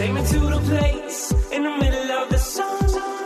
Take me to the place in the middle of the sun.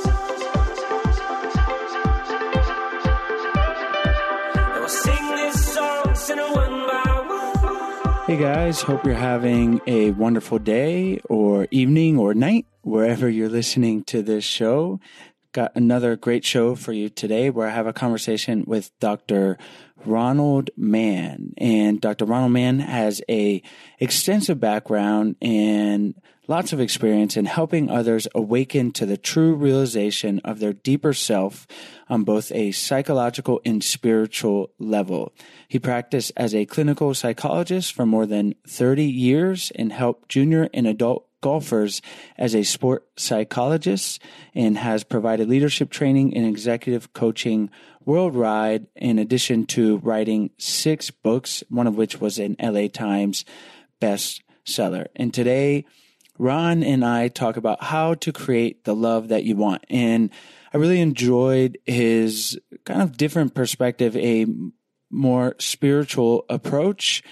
And we'll sing this song, sing it one by one. Hey guys, hope you're having a wonderful day or evening or night, wherever you're listening to this show. Got another great show for you today where I have a conversation with Dr. Ronald Mann. And Dr. Ronald Mann has a extensive background and lots of experience in helping others awaken to the true realization of their deeper self on both a psychological and spiritual level. He practiced as a clinical psychologist for more than 30 years and helped junior and adult golfers as a sport psychologist, and has provided leadership training and executive coaching worldwide, in addition to writing 6 books, one of which was an LA Times bestseller. And today, Ron and I talk about how to create the love that you want. And I really enjoyed his kind of different perspective, a more spiritual approach.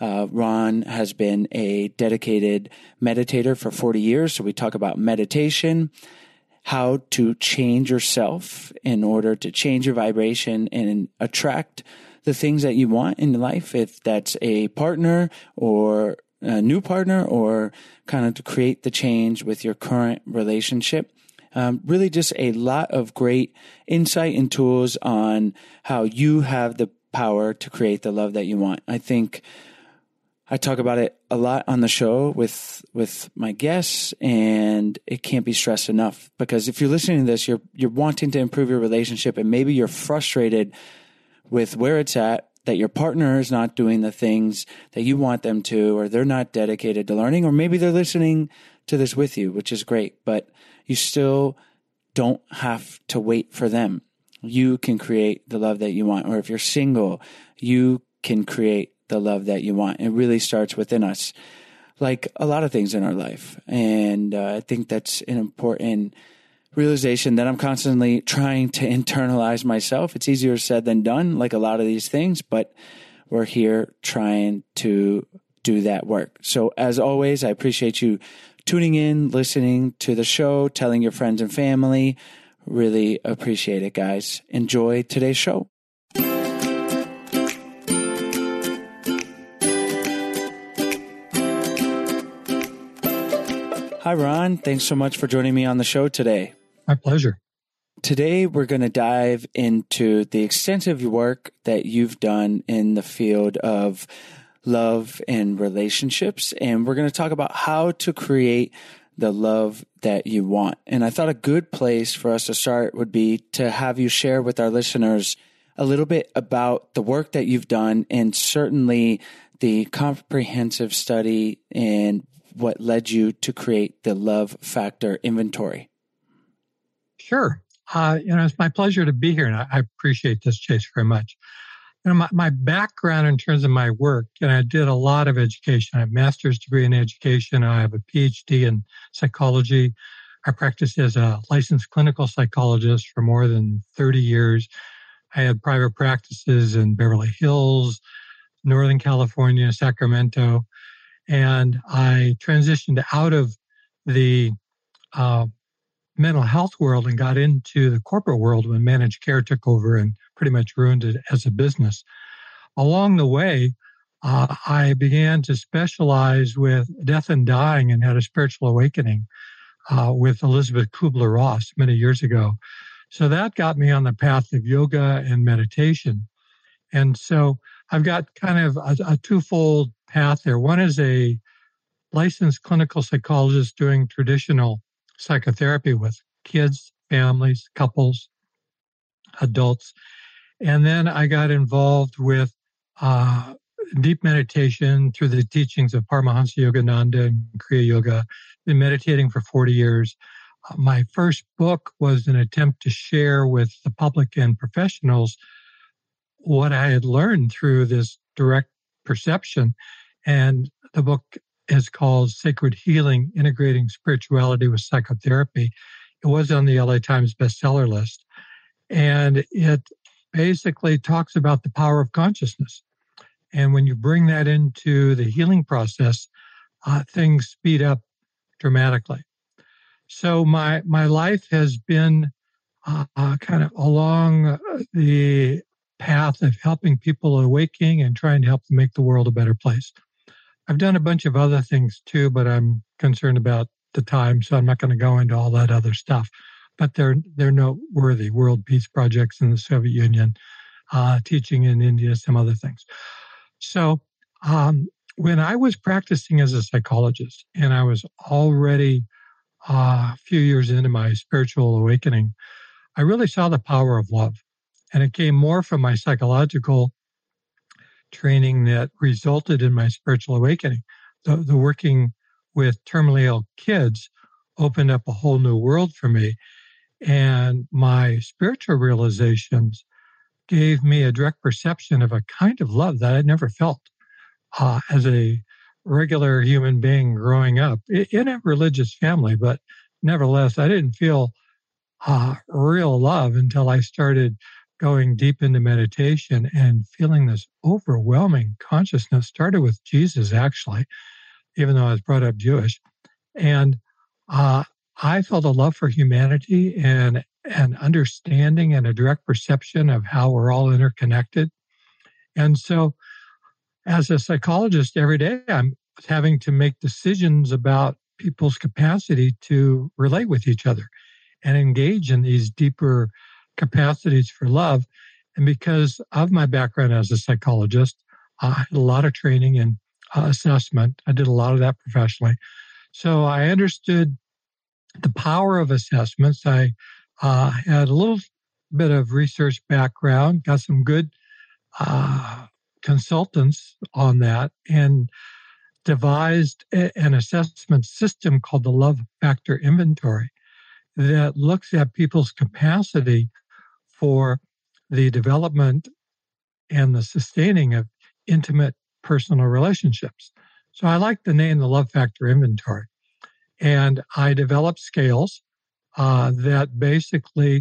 Ron has been a dedicated meditator for 40 years. So we talk about meditation, how to change yourself in order to change your vibration and attract the things that you want in life. If that's a partner or a new partner, or kind of to create the change with your current relationship. Really just a lot of great insight and tools on how you have the power to create the love that you want. I think I talk about it a lot on the show with my guests, and it can't be stressed enough, because if you're listening to this, you're wanting to improve your relationship, and maybe you're frustrated with where it's at, that your partner is not doing the things that you want them to, or they're not dedicated to learning, or maybe they're listening to this with you, which is great, but you still don't have to wait for them. You can create the love that you want. Or if you're single, you can create the love that you want. It really starts within us, like a lot of things in our life. And I think that's an important realization that I'm constantly trying to internalize myself. It's easier said than done, like a lot of these things, but we're here trying to do that work. So as always, I appreciate you tuning in, listening to the show, telling your friends and family. Really appreciate it, guys. Enjoy today's show. Hi, Ron. Thanks so much for joining me on the show today. My pleasure. Today, we're going to dive into the extensive work that you've done in the field of love and relationships. And we're going to talk about how to create the love that you want. And I thought a good place for us to start would be to have you share with our listeners a little bit about the work that you've done, and certainly the comprehensive study and what led you to create the Love Factor Inventory. Sure. It's my pleasure to be here, and I appreciate this, Chase, very much. My background in terms of my work, and I did a lot of education. I have a master's degree in education. I have a PhD in psychology. I practiced as a licensed clinical psychologist for more than 30 years. I had private practices in Beverly Hills, Northern California, Sacramento. And I transitioned out of the mental health world and got into the corporate world when managed care took over and pretty much ruined it as a business. Along the way, I began to specialize with death and dying, and had a spiritual awakening with Elizabeth Kubler-Ross many years ago. So that got me on the path of yoga and meditation. And so I've got kind of a twofold path there. One is a licensed clinical psychologist doing traditional psychotherapy with kids, families, couples, adults. And then I got involved with deep meditation through the teachings of Paramahansa Yogananda and Kriya Yoga. Been meditating for 40 years. My first book was an attempt to share with the public and professionals what I had learned through this direct perception. And the book is called Sacred Healing, Integrating Spirituality with Psychotherapy. It was on the LA Times bestseller list. And it basically talks about the power of consciousness. And when you bring that into the healing process, things speed up dramatically. So my life has been kind of along the path of helping people awakening and trying to help them make the world a better place. I've done a bunch of other things too, but I'm concerned about the time, so I'm not going to go into all that other stuff. But they're noteworthy. World Peace Projects in the Soviet Union, teaching in India, some other things. So when I was practicing as a psychologist, and I was already a few years into my spiritual awakening, I really saw the power of love. And it came more from my psychological training that resulted in my spiritual awakening. The working with terminally ill kids opened up a whole new world for me. And my spiritual realizations gave me a direct perception of a kind of love that I'd never felt as a regular human being growing up in a religious family. But nevertheless, I didn't feel real love until I started going deep into meditation and feeling this overwhelming consciousness. Started with Jesus, actually, even though I was brought up Jewish. And I felt a love for humanity and an understanding and a direct perception of how we're all interconnected. And so as a psychologist, every day I'm having to make decisions about people's capacity to relate with each other and engage in these deeper capacities for love. And because of my background as a psychologist, I had a lot of training in assessment. I did a lot of that professionally. So I understood the power of assessments. I had a little bit of research background, got some good consultants on that, and devised an assessment system called the Love Factor Inventory that looks at people's capacity for the development and the sustaining of intimate personal relationships. So I like the name, the Love Factor Inventory. And I developed scales that basically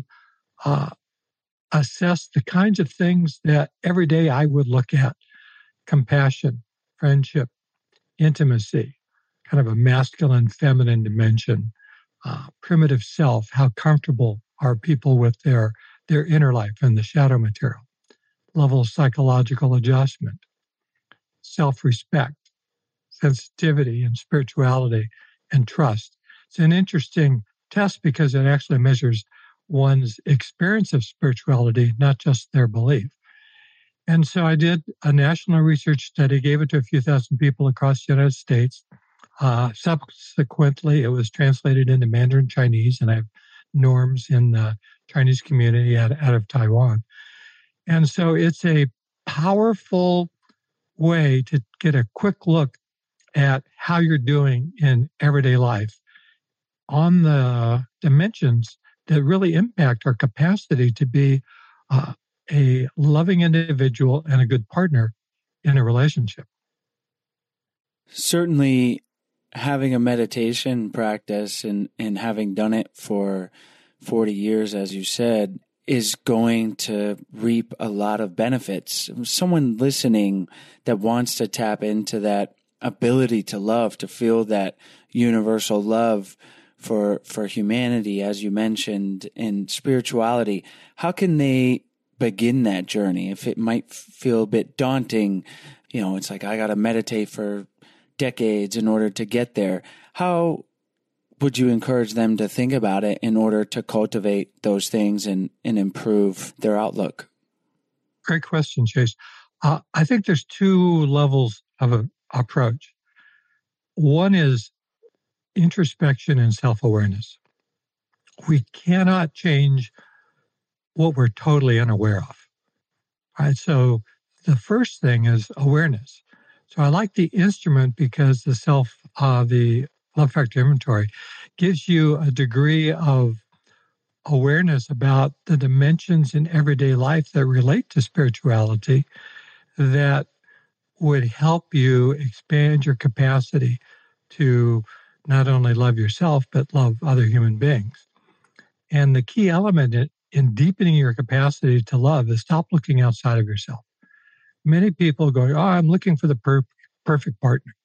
assess the kinds of things that every day I would look at: compassion, friendship, intimacy, kind of a masculine, feminine dimension, primitive self, how comfortable are people with their inner life and the shadow material, level of psychological adjustment, self-respect, sensitivity and spirituality, and trust. It's an interesting test because it actually measures one's experience of spirituality, not just their belief. And so I did a national research study, gave it to a few thousand people across the United States. Subsequently, it was translated into Mandarin Chinese, and I have norms in the Chinese community out of Taiwan. And so it's a powerful way to get a quick look at how you're doing in everyday life on the dimensions that really impact our capacity to be a loving individual and a good partner in a relationship. Certainly, having a meditation practice and having done it for 40 years, as you said, is going to reap a lot of benefits. Someone listening that wants to tap into that ability to love, to feel that universal love for humanity, as you mentioned, and spirituality, how can they begin that journey? If it might feel a bit daunting, it's like, I got to meditate for decades in order to get there. How would you encourage them to think about it in order to cultivate those things and improve their outlook? Great question, Chase. I think there's two levels of an approach. One is introspection and self-awareness. We cannot change what we're totally unaware of. All right, so the first thing is awareness. So I like the instrument because the Love Factor Inventory gives you a degree of awareness about the dimensions in everyday life that relate to spirituality that would help you expand your capacity to not only love yourself, but love other human beings. And the key element in deepening your capacity to love is stop looking outside of yourself. Many people go, I'm looking for the perfect partner.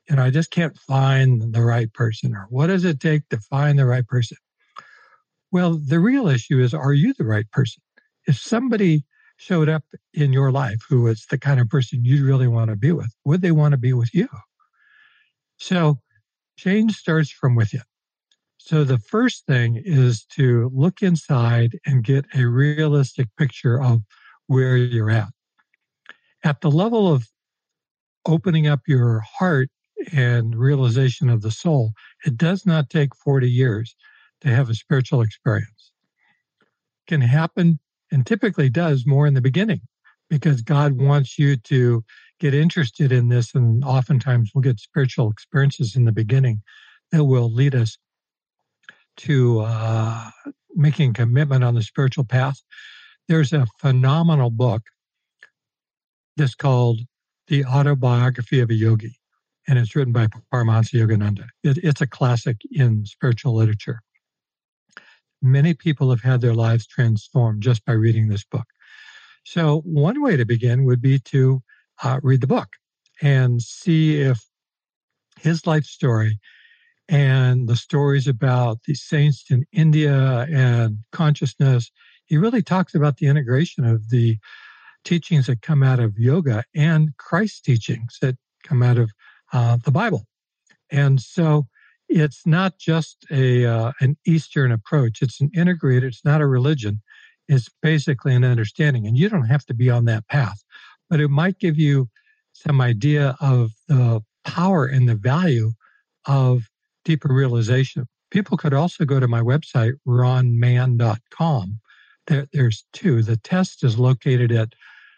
I just can't find the right person. Or what does it take to find the right person? Well, the real issue is, are you the right person? If somebody showed up in your life who was the kind of person you really want to be with, would they want to be with you? So change starts from within. So the first thing is to look inside and get a realistic picture of where you're at. At the level of opening up your heart and realization of the soul, it does not take 40 years to have a spiritual experience. It can happen, and typically does, more in the beginning, because God wants you to get interested in this, and oftentimes we'll get spiritual experiences in the beginning that will lead us to making a commitment on the spiritual path. There's a phenomenal book that's called The Autobiography of a Yogi, and it's written by Paramahansa Yogananda. It's a classic in spiritual literature. Many people have had their lives transformed just by reading this book. So one way to begin would be to read the book and see if his life story and the stories about the saints in India and consciousness, he really talks about the integration of the teachings that come out of yoga and Christ's teachings that come out of the Bible. And so it's not just an Eastern approach. It's an integrated, it's not a religion. It's basically an understanding. And you don't have to be on that path, but it might give you some idea of the power and the value of deeper realization. People could also go to my website, ronmann.com. There's two. The test is located at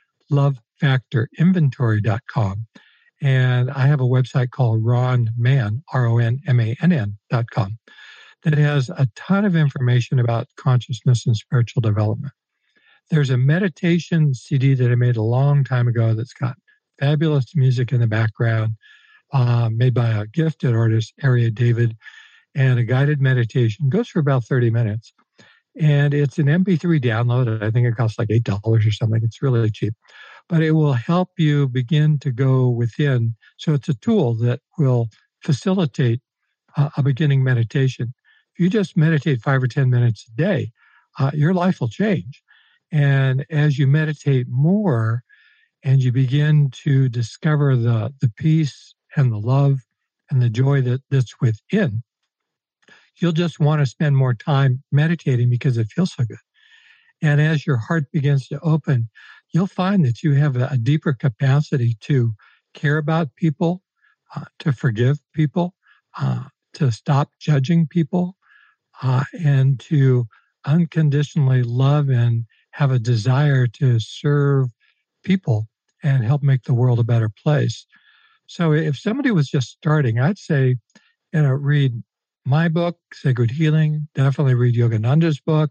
lovefactorinventory.com. And I have a website called ronmann, RONMANN.com, that has a ton of information about consciousness and spiritual development. There's a meditation CD that I made a long time ago that's got fabulous music in the background, made by a gifted artist, Aria David, and a guided meditation. It goes for about 30 minutes. And it's an MP3 download. I think it costs like $8 or something. It's really cheap. But it will help you begin to go within. So it's a tool that will facilitate a beginning meditation. If you just meditate 5 or 10 minutes a day, your life will change. And as you meditate more and you begin to discover the peace and the love and the joy that's within, you'll just want to spend more time meditating because it feels so good. And as your heart begins to open, you'll find that you have a deeper capacity to care about people, to forgive people, to stop judging people, and to unconditionally love and have a desire to serve people and help make the world a better place. So if somebody was just starting, I'd say, read my book, Sacred Healing. Definitely read Yogananda's book.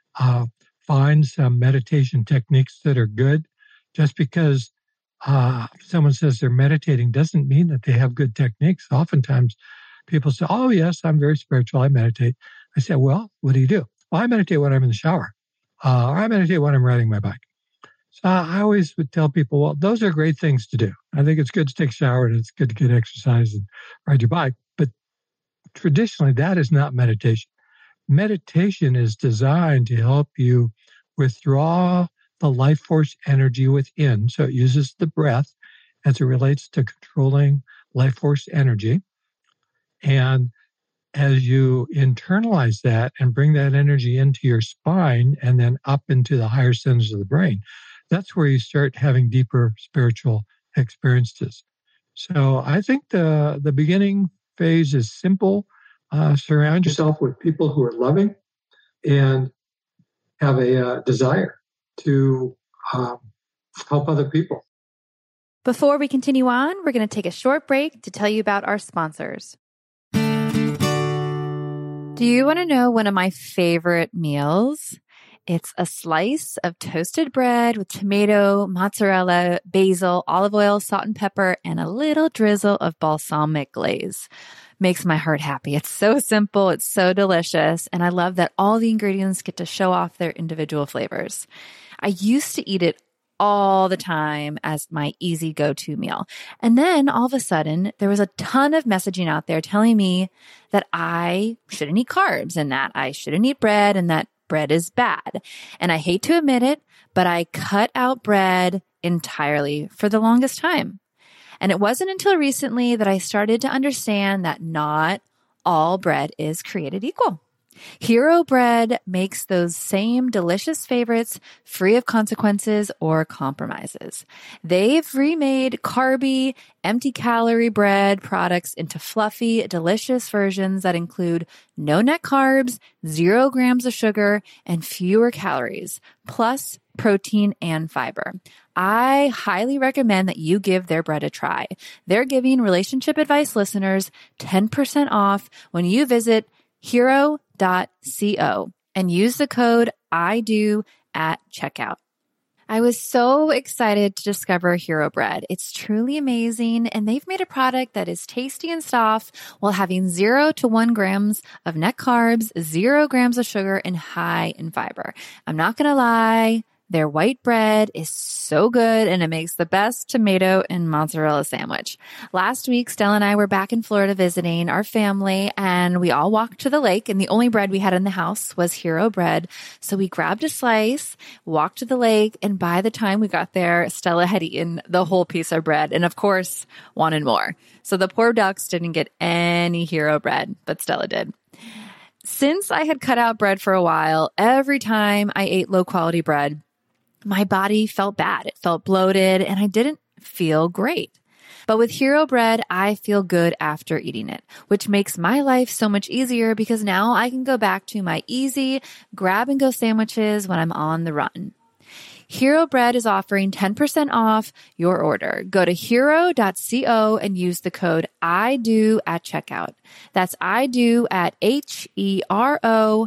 Find some meditation techniques that are good. Just because someone says they're meditating doesn't mean that they have good techniques. Oftentimes people say, oh, yes, I'm very spiritual. I meditate. I say, well, what do you do? Well, I meditate when I'm in the shower. Or I meditate when I'm riding my bike. So I always would tell people, well, those are great things to do. I think it's good to take a shower and it's good to get exercise and ride your bike. But traditionally, that is not meditation. Meditation is designed to help you withdraw the life force energy within. So it uses the breath as it relates to controlling life force energy. And as you internalize that and bring that energy into your spine and then up into the higher centers of the brain, that's where you start having deeper spiritual experiences. So I think the beginning phase is simple. Surround yourself with people who are loving and have a desire to help other people. Before we continue on, we're going to take a short break to tell you about our sponsors. Do you want to know one of my favorite meals? It's a slice of toasted bread with tomato, mozzarella, basil, olive oil, salt and pepper, and a little drizzle of balsamic glaze. Makes my heart happy. It's so simple. It's so delicious. And I love that all the ingredients get to show off their individual flavors. I used to eat it all the time as my easy go-to meal. And then all of a sudden, there was a ton of messaging out there telling me that I shouldn't eat carbs and that I shouldn't eat bread and that bread is bad. And I hate to admit it, but I cut out bread entirely for the longest time. And it wasn't until recently that I started to understand that not all bread is created equal. Hero Bread makes those same delicious favorites free of consequences or compromises. They've remade carby, empty calorie bread products into fluffy, delicious versions that include no net carbs, 0 grams of sugar, and fewer calories, plus protein and fiber. I highly recommend that you give their bread a try. They're giving Relationship Advice listeners 10% off when you visit hero.co and use the code IDO at checkout. I was so excited to discover Hero Bread. It's truly amazing, and they've made a product that is tasty and soft while having 0 to 1 grams of net carbs, 0 grams of sugar, and high in fiber. I'm not going to lie. Their white bread is so good and it makes the best tomato and mozzarella sandwich. Last week, Stella and I were back in Florida visiting our family and we all walked to the lake and the only bread we had in the house was Hero Bread. So we grabbed a slice, walked to the lake, and by the time we got there, Stella had eaten the whole piece of bread and of course wanted more. So the poor ducks didn't get any Hero Bread, but Stella did. Since I had cut out bread for a while, every time I ate low quality bread, my body felt bad. It felt bloated and I didn't feel great. But with Hero Bread, I feel good after eating it, which makes my life so much easier because now I can go back to my easy grab and go sandwiches when I'm on the run. Hero Bread is offering 10% off your order. Go to hero.co and use the code IDO at checkout. That's IDO at HERO.co.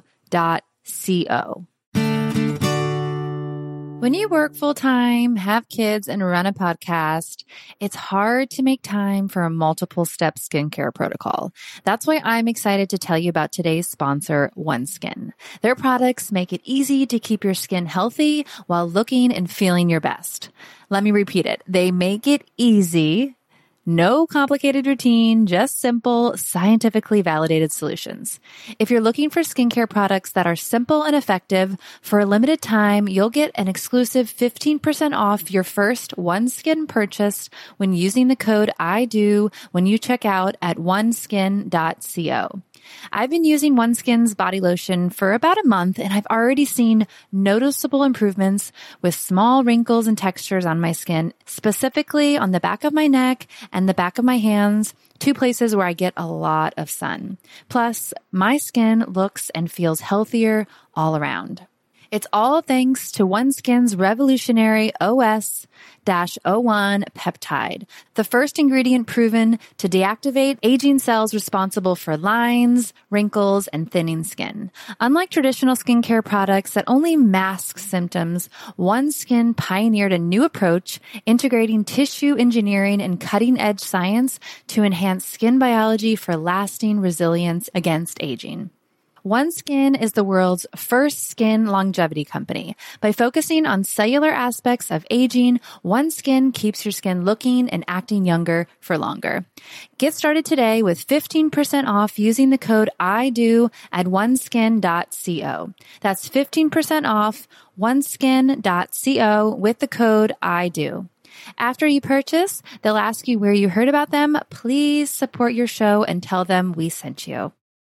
When you work full-time, have kids, and run a podcast, it's hard to make time for a multiple-step skincare protocol. That's why I'm excited to tell you about today's sponsor, OneSkin. Their products make it easy to keep your skin healthy while looking and feeling your best. Let me repeat it. They make it easy. No complicated routine, just simple, scientifically validated solutions. If you're looking for skincare products that are simple and effective, for a limited time, you'll get an exclusive 15% off your first OneSkin purchase when using the code IDO when you check out at oneskin.co. I've been using OneSkin's body lotion for about a month and I've already seen noticeable improvements with small wrinkles and textures on my skin, specifically on the back of my neck and the back of my hands, 2 places where I get a lot of sun. Plus, my skin looks and feels healthier all around. It's all thanks to OneSkin's revolutionary OS-01 peptide, the first ingredient proven to deactivate aging cells responsible for lines, wrinkles, and thinning skin. Unlike traditional skincare products that only mask symptoms, OneSkin pioneered a new approach integrating tissue engineering and cutting-edge science to enhance skin biology for lasting resilience against aging. OneSkin is the world's first skin longevity company. By focusing on cellular aspects of aging, OneSkin keeps your skin looking and acting younger for longer. Get started today with 15% off using the code IDO at oneskin.co. That's 15% off oneskin.co with the code IDO. After you purchase, they'll ask you where you heard about them. Please support your show and tell them we sent you.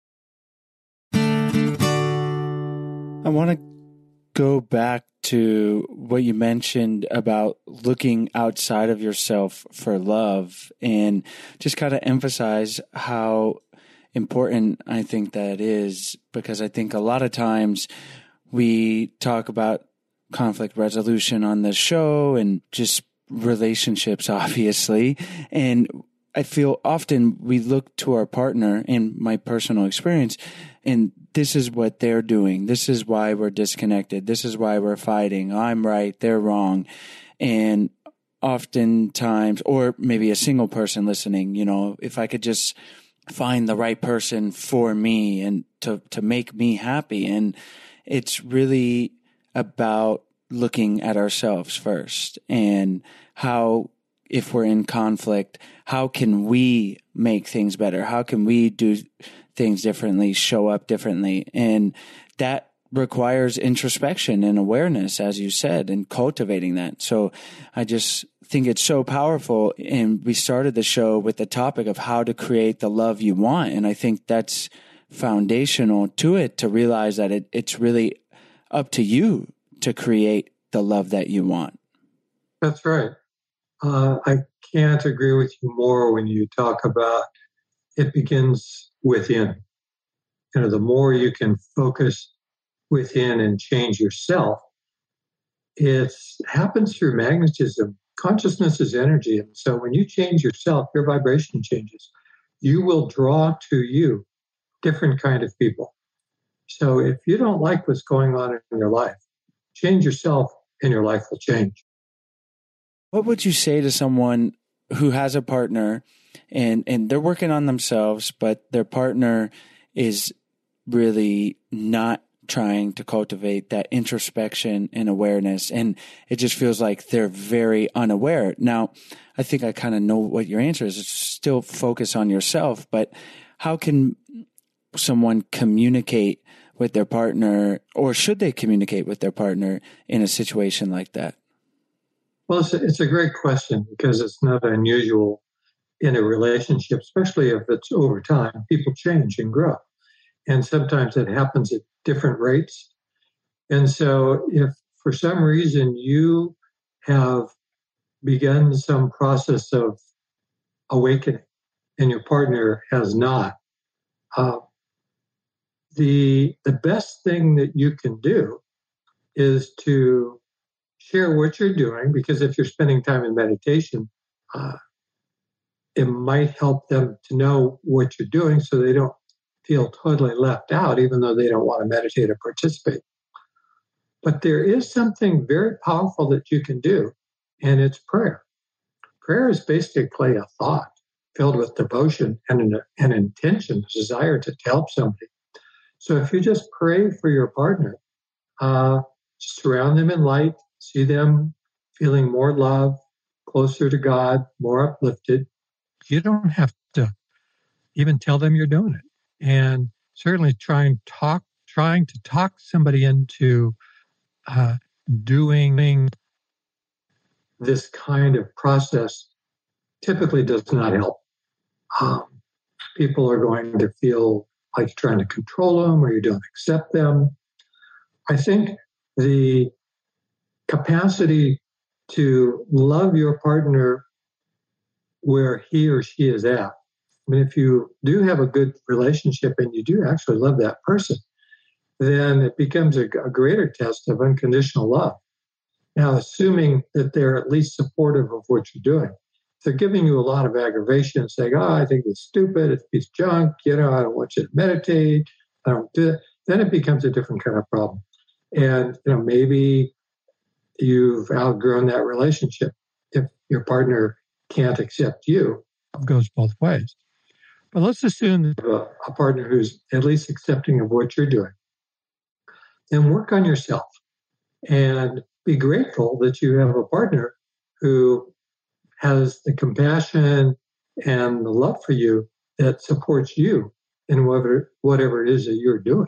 I want to go back to what you mentioned about looking outside of yourself for love and just kind of emphasize how important I think that is, because I think a lot of times we talk about conflict resolution on the show and just relationships, obviously. And I feel often we look to our partner, in my personal experience, and this is what they're doing. This is why we're disconnected. This is why we're fighting. I'm right, they're wrong. And oftentimes, or maybe a single person listening, if I could just find the right person for me and to make me happy. And it's really about looking at ourselves first, and how, if we're in conflict, how can we make things better? How can we do things differently, show up differently? And that requires introspection and awareness, as you said, and cultivating that. So I just think it's so powerful. And we started the show with the topic of how to create the love you want. And I think that's foundational to it, to realize that it's really up to you to create the love that you want. That's right. I can't agree with you more when you talk about it begins within. The more you can focus within and change yourself, it happens through magnetism. Consciousness is energy. And so when you change yourself, your vibration changes. You will draw to you different kind of people. So if you don't like what's going on in your life, change yourself and your life will change. What would you say to someone who has a partner and they're working on themselves, but their partner is really not trying to cultivate that introspection and awareness, and it just feels like they're very unaware? Now, I think I kind of know what your answer is. It's still focus on yourself, but how can someone communicate with their partner, or should they communicate with their partner in a situation like that? Well, it's a great question, because it's not unusual in a relationship, especially if it's over time. People change and grow. And sometimes it happens at different rates. And so if for some reason you have begun some process of awakening and your partner has not, the best thing that you can do is to share what you're doing, because if you're spending time in meditation, it might help them to know what you're doing so they don't feel totally left out, even though they don't want to meditate or participate. But there is something very powerful that you can do, and it's prayer. Prayer is basically a thought filled with devotion and an intention, a desire to help somebody. So if you just pray for your partner, surround them in light, see them feeling more love, closer to God, more uplifted. You don't have to even tell them you're doing it. And certainly trying to talk somebody into doing this kind of process typically does not help. People are going to feel like you're trying to control them or you don't accept them. I think the capacity to love your partner where he or she is at. I mean, if you do have a good relationship and you do actually love that person, then it becomes a greater test of unconditional love. Now, assuming that they're at least supportive of what you're doing. If they're giving you a lot of aggravation, saying, I think it's stupid, it's junk, I don't want you to meditate, I don't do it, then it becomes a different kind of problem. And, maybe you've outgrown that relationship. If your partner can't accept you, it goes both ways. But let's assume that a partner who's at least accepting of what you're doing. Then work on yourself and be grateful that you have a partner who has the compassion and the love for you that supports you in whatever it is that you're doing.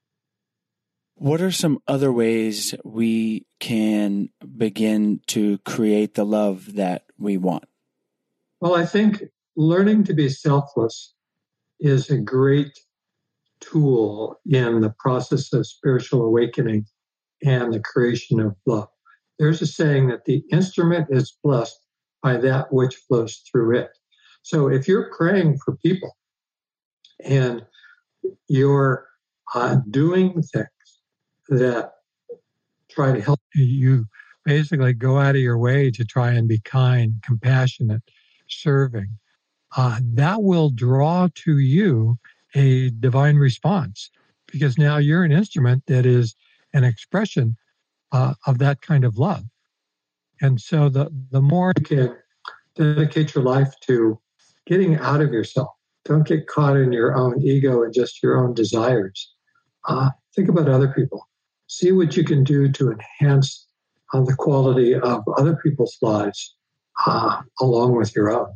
What are some other ways we can begin to create the love that we want? Well, I think learning to be selfless is a great tool in the process of spiritual awakening and the creation of love. There's a saying that the instrument is blessed by that which flows through it. So if you're praying for people and you're doing things that try to help you, basically go out of your way to try and be kind, compassionate, serving, that will draw to you a divine response, because now you're an instrument that is an expression of that kind of love. And so the more you can dedicate your life to getting out of yourself, don't get caught in your own ego and just your own desires. Think about other people. See what you can do to enhance the quality of other people's lives along with your own.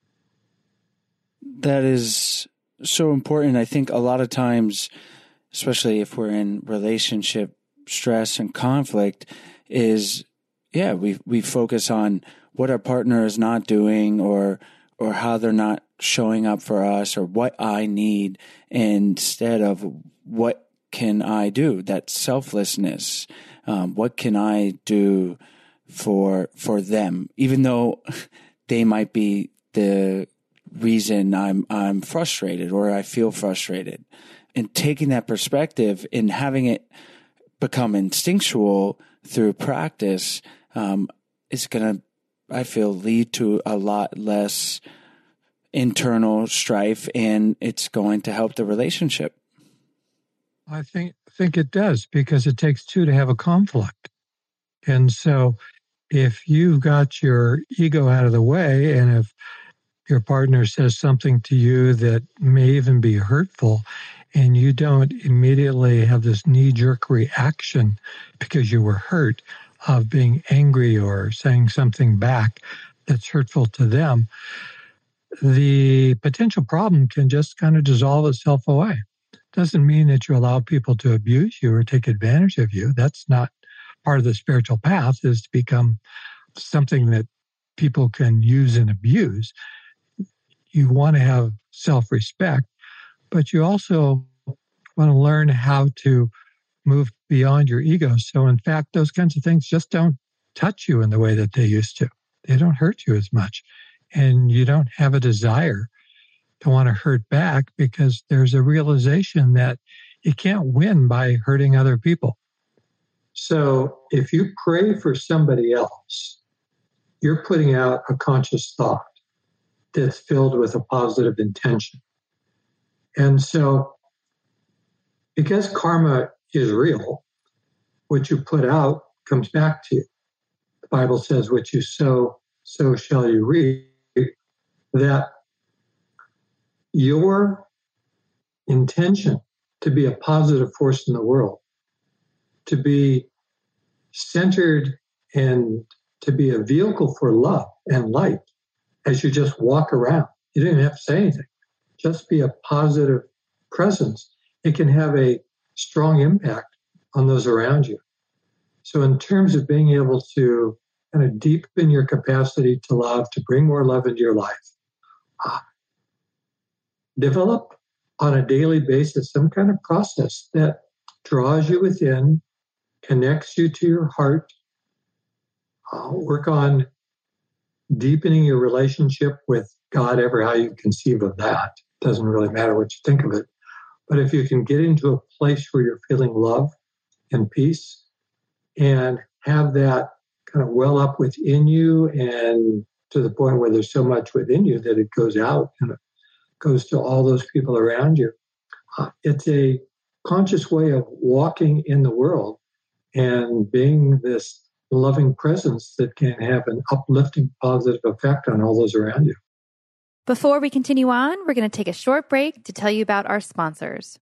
That is so important. I think a lot of times, especially if we're in relationship stress and conflict, is we focus on what our partner is not doing or how they're not showing up for us or what I need instead of what can I do? That selflessness. What can I do for them? Even though they might be the reason I'm frustrated or I feel frustrated. And taking that perspective and having it become instinctual through practice is going to, I feel, lead to a lot less internal strife, and it's going to help the relationship. I think it does, because it takes two to have a conflict. And so if you've got your ego out of the way, and if your partner says something to you that may even be hurtful, and you don't immediately have this knee-jerk reaction because you were hurt of being angry or saying something back that's hurtful to them, the potential problem can just kind of dissolve itself away. Doesn't mean that you allow people to abuse you or take advantage of you. That's not part of the spiritual path, is to become something that people can use and abuse. You want to have self-respect, but you also want to learn how to move beyond your ego. So in fact, those kinds of things just don't touch you in the way that they used to. They don't hurt you as much. And you don't have a desire to want to hurt back, because there's a realization that you can't win by hurting other people. So if you pray for somebody else, you're putting out a conscious thought that's filled with a positive intention. And so because karma is real, what you put out comes back to you. The Bible says, what you sow, so shall you reap. That your intention to be a positive force in the world, to be centered and to be a vehicle for love and light as you just walk around. You didn't have to say anything. Just be a positive presence. It can have a strong impact on those around you. So in terms of being able to kind of deepen your capacity to love, to bring more love into your life, develop on a daily basis some kind of process that draws you within, connects you to your heart. Work on deepening your relationship with God, ever how you conceive of that. Doesn't really matter what you think of it. But if you can get into a place where you're feeling love and peace and have that kind of well up within you, and to the point where there's so much within you that it goes out and it goes to all those people around you. It's a conscious way of walking in the world and being this loving presence that can have an uplifting, positive effect on all those around you. Before we continue on, we're going to take a short break to tell you about our sponsors.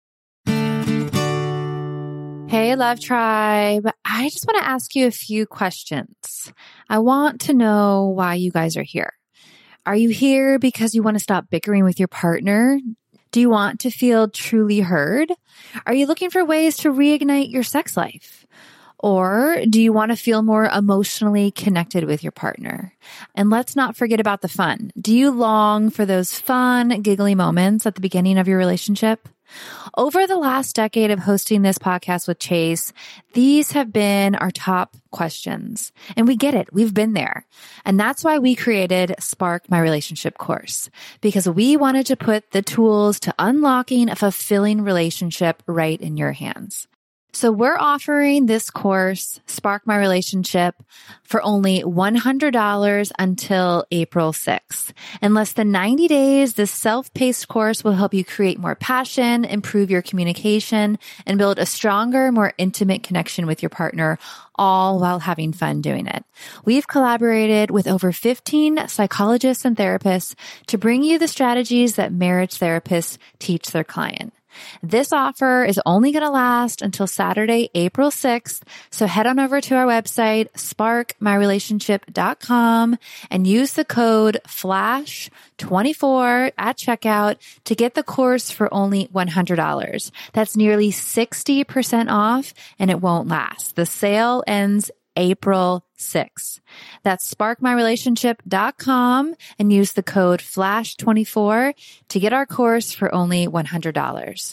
Hey, Love Tribe. I just want to ask you a few questions. I want to know why you guys are here. Are you here because you want to stop bickering with your partner? Do you want to feel truly heard? Are you looking for ways to reignite your sex life? Or do you want to feel more emotionally connected with your partner? And let's not forget about the fun. Do you long for those fun, giggly moments at the beginning of your relationship? Over the last decade of hosting this podcast with Chase, these have been our top questions. And we get it. We've been there. And that's why we created Spark My Relationship course, because we wanted to put the tools to unlocking a fulfilling relationship right in your hands. So we're offering this course, Spark My Relationship, for only $100 until April 6th. In less than 90 days, this self-paced course will help you create more passion, improve your communication, and build a stronger, more intimate connection with your partner, all while having fun doing it. We've collaborated with over 15 psychologists and therapists to bring you the strategies that marriage therapists teach their client. This offer is only going to last until Saturday, April 6th. So head on over to our website, sparkmyrelationship.com, and use the code FLASH24 at checkout to get the course for only $100. That's nearly 60% off, and it won't last. The sale ends April 6th. That's sparkmyrelationship.com and use the code FLASH24 to get our course for only $100.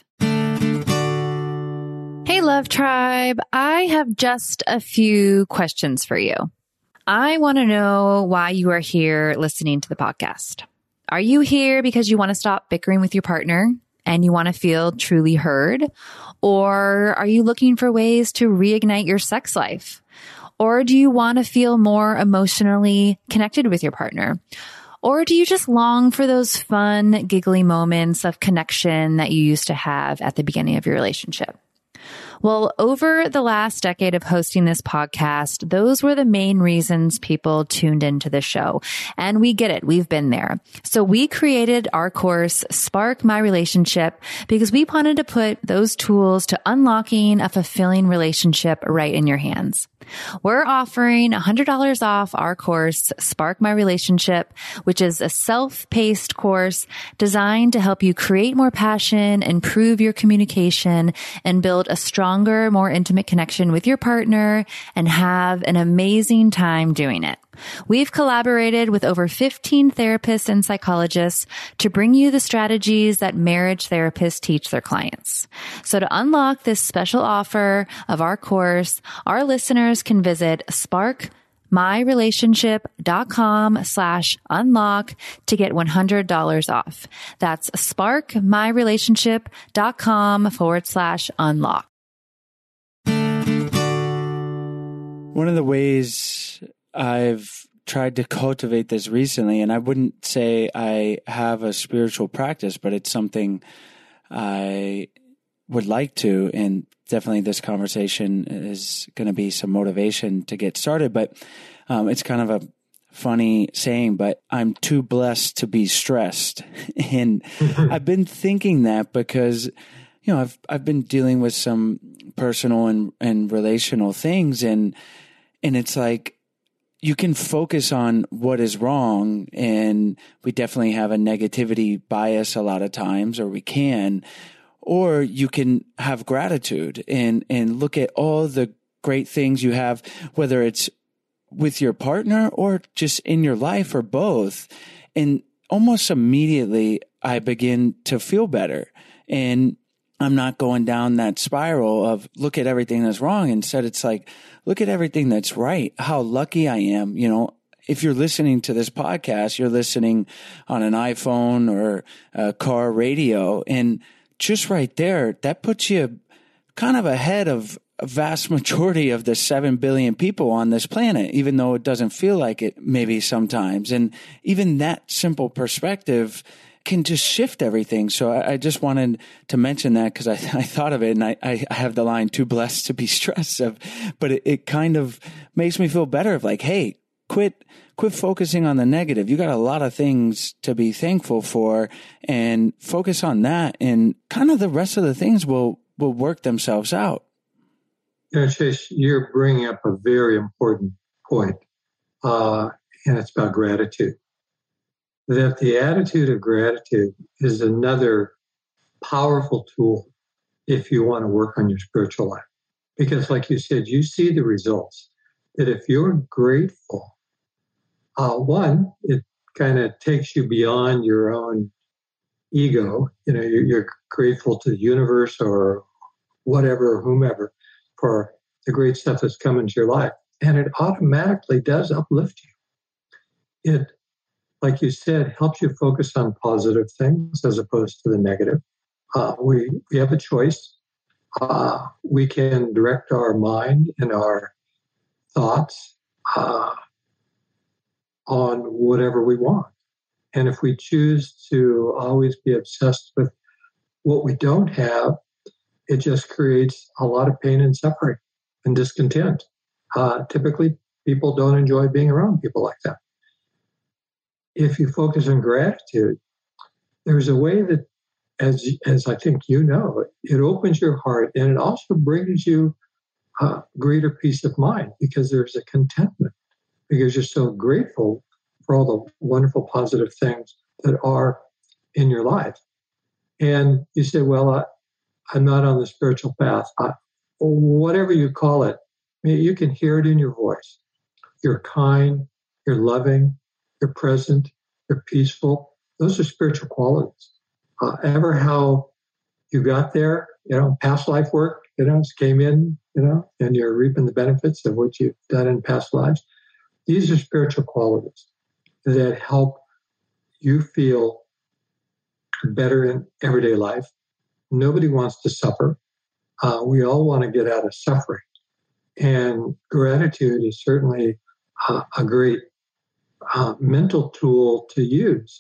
Hey, Love Tribe. I have just a few questions for you. I want to know why you are here listening to the podcast. Are you here because you want to stop bickering with your partner and you want to feel truly heard? Or are you looking for ways to reignite your sex life? Or do you want to feel more emotionally connected with your partner? Or do you just long for those fun, giggly moments of connection that you used to have at the beginning of your relationship? Well, over the last decade of hosting this podcast, those were the main reasons people tuned into the show. And we get it. We've been there. So we created our course, Spark My Relationship, because we wanted to put those tools to unlocking a fulfilling relationship right in your hands. We're offering $100 off our course, Spark My Relationship, which is a self-paced course designed to help you create more passion, improve your communication, and build a stronger, more intimate connection with your partner and have an amazing time doing it. We've collaborated with over 15 therapists and psychologists to bring you the strategies that marriage therapists teach their clients. So to unlock this special offer of our course, our listeners can visit sparkmyrelationship.com/unlock to get $100 off. That's sparkmyrelationship.com/unlock. One of the ways I've tried to cultivate this recently, and I wouldn't say I have a spiritual practice, but it's something I would like to, and definitely this conversation is going to be some motivation to get started, but it's kind of a funny saying, but I'm too blessed to be stressed. And I've been thinking that because, you know, I've been dealing with some personal and relational things, and it's like, you can focus on what is wrong, and we definitely have a negativity bias a lot of times, or we can, or you can have gratitude and look at all the great things you have, whether it's with your partner or just in your life or both. And almost immediately I begin to feel better, and I'm not going down that spiral of look at everything that's wrong. Instead, it's like, look at everything that's right. How lucky I am. You know, if you're listening to this podcast, you're listening on an iPhone or a car radio. And just right there, that puts you kind of ahead of a vast majority of the 7 billion people on this planet, even though it doesn't feel like it maybe sometimes. And even that simple perspective can just shift everything. So I just wanted to mention that because I thought of it, and I have the line, too blessed to be stressed of, but it kind of makes me feel better of like, hey, quit focusing on the negative. You got a lot of things to be thankful for, and focus on that, and kind of the rest of the things will work themselves out. You know, Chase, you're bringing up a very important point, and it's about gratitude. That the attitude of gratitude is another powerful tool if you want to work on your spiritual life. Because like you said, you see the results. That if you're grateful, one, it kind of takes you beyond your own ego. You know, you're grateful to the universe or whatever, or whomever, for the great stuff that's come into your life. And it automatically does uplift you. It, like you said, helps you focus on positive things as opposed to the negative. We have a choice. We can direct our mind and our thoughts on whatever we want. And if we choose to always be obsessed with what we don't have, it just creates a lot of pain and suffering and discontent. Typically, people don't enjoy being around people like that. If you focus on gratitude, there's a way that as I think you know, it opens your heart, and it also brings you a greater peace of mind because there's a contentment, because you're so grateful for all the wonderful positive things that are in your life. And you say, well, I'm not on the spiritual path. Whatever you call it, you can hear it in your voice. You're kind, you're loving, you're present, you're peaceful. Those are spiritual qualities. Ever how you got there, past life work, came in, and you're reaping the benefits of what you've done in past lives. These are spiritual qualities that help you feel better in everyday life. Nobody wants to suffer. We all want to get out of suffering. And gratitude is certainly a great mental tool to use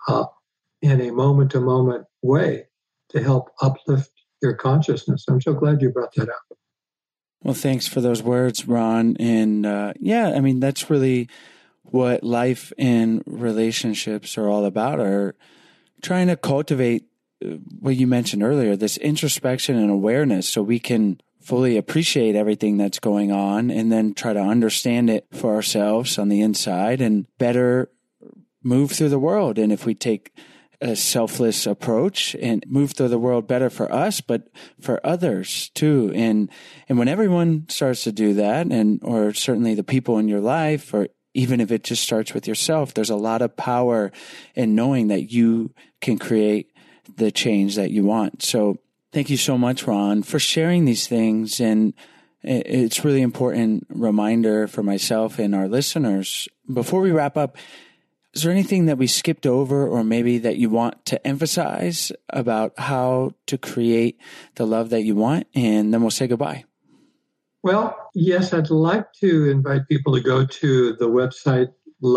in a moment-to-moment way to help uplift your consciousness. I'm so glad you brought that up. Well, thanks for those words, Ron. And that's really what life and relationships are all about, are trying to cultivate what you mentioned earlier, this introspection and awareness so we can fully appreciate everything that's going on and then try to understand it for ourselves on the inside and better move through the world. And if we take a selfless approach and move through the world better for us, but for others too. And when everyone starts to do that, or certainly the people in your life, or even if it just starts with yourself, there's a lot of power in knowing that you can create the change that you want. So thank you so much, Ron, for sharing these things. And it's really important reminder for myself and our listeners. Before we wrap up, is there anything that we skipped over or maybe that you want to emphasize about how to create the love that you want? And then we'll say goodbye. Well, yes, I'd like to invite people to go to the website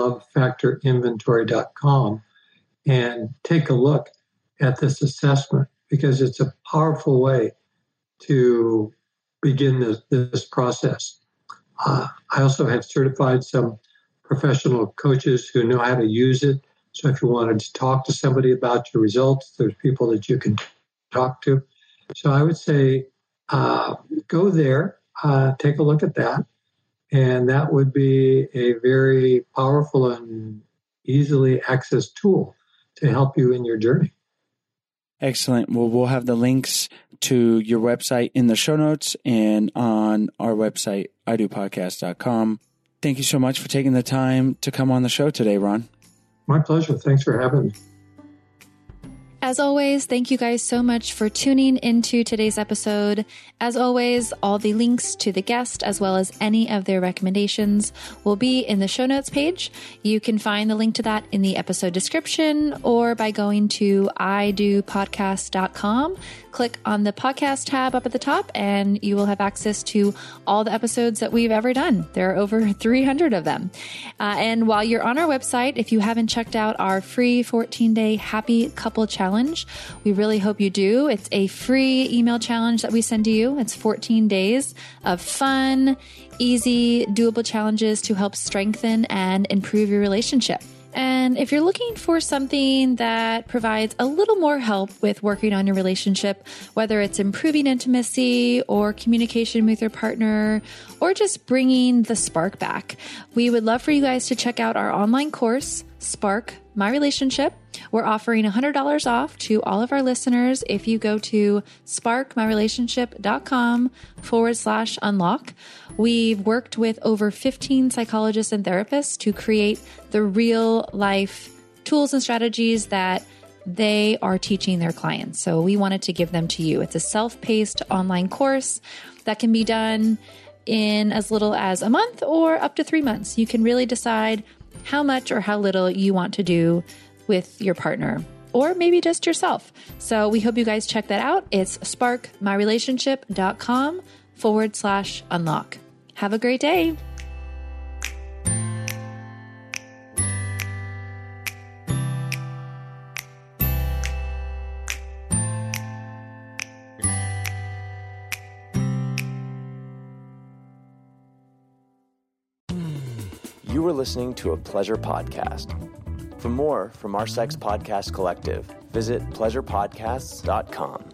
lovefactorinventory.com and take a look at this assessment, because it's a powerful way to begin this process. I also have certified some professional coaches who know how to use it. So if you wanted to talk to somebody about your results, there's people that you can talk to. So I would say go there, take a look at that. And that would be a very powerful and easily accessed tool to help you in your journey. Excellent. Well, we'll have the links to your website in the show notes and on our website, idopodcast.com. Thank you so much for taking the time to come on the show today, Ron. My pleasure. Thanks for having me. As always, thank you guys so much for tuning into today's episode. As always, all the links to the guest as well as any of their recommendations will be in the show notes page. You can find the link to that in the episode description or by going to idopodcast.com. Click on the podcast tab up at the top and you will have access to all the episodes that we've ever done. There are over 300 of them. And while you're on our website, if you haven't checked out our free 14-day Happy Couple Challenge, we really hope you do. It's a free email challenge that we send to you. It's 14 days of fun, easy, doable challenges to help strengthen and improve your relationship. And if you're looking for something that provides a little more help with working on your relationship, whether it's improving intimacy or communication with your partner, or just bringing the spark back, we would love for you guys to check out our online course, Spark My Relationship. We're offering $100 off to all of our listeners if you go to sparkmyrelationship.com/unlock. We've worked with over 15 psychologists and therapists to create the real life tools and strategies that they are teaching their clients. So we wanted to give them to you. It's a self-paced online course that can be done in as little as a month or up to 3 months. You can really decide how much or how little you want to do with your partner, or maybe just yourself. So we hope you guys check that out. It's sparkmyrelationship.com/unlock. Have a great day. You were listening to a Pleasure podcast. For more from our Sex Podcast Collective, visit pleasurepodcasts.com.